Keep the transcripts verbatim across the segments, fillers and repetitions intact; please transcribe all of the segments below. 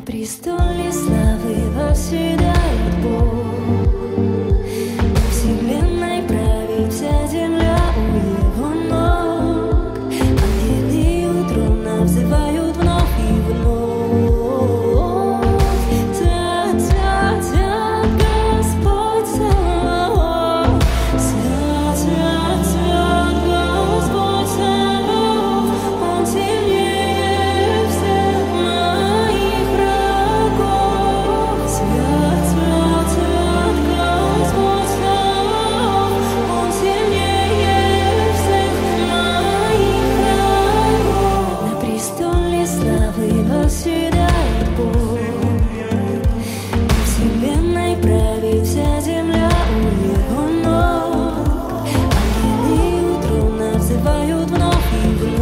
престоле славы восседает Бог. Во вселенной правит вся земля у Его ног. Ангелы у трона взывают вновь и вновь. Свят, свят, свят Господь Саваоф. Свят, свят, свят Господь Саваоф. Он сильнее всех моих врагов. Свят, свят, свят Господь Саваоф. Он сильнее всех моих врагов. На престоле славы восседает Бог. Во вселенной правит вся земля у Его ног. Ангелы у трона взывают вновь и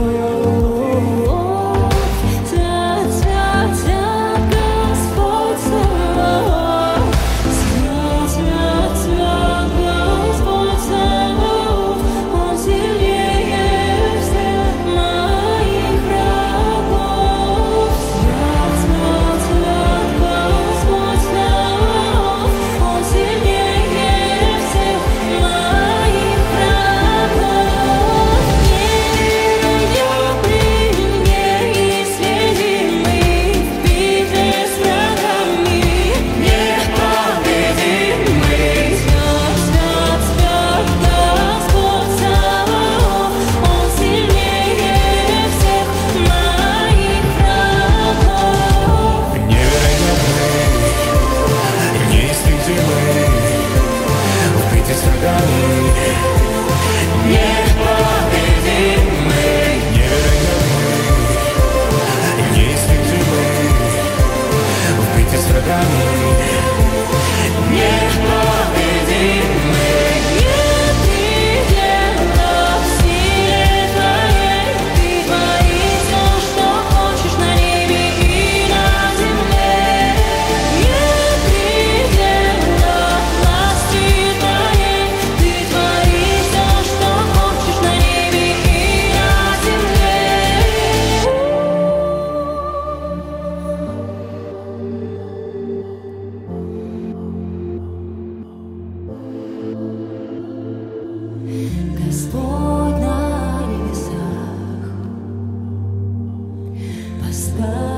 вновь. Свят, свят, свят Господь Саваоф. Свят, свят, свят Господь Саваоф. Он сильнее всех моих врагов. Свят, свят, свят Господь Саваоф. Он сильнее всех моих врагов. Неисследимый в битве с врагами, непобедимый. Свят, свят, свят Господь Саваоф. Он сильнее всех моих врагов. Невероятный, неистребимый, в битве с врагами, непобедимый. Невероятный, неистребимый, в битве с врагами, непобедимый. Нет предела в силе Твоей. Ты творишь все, что хочешь на небе и на земле. Нет предела власти Твоей. Ты творишь все, что хочешь на небе и на земле. Господь на небесах поставил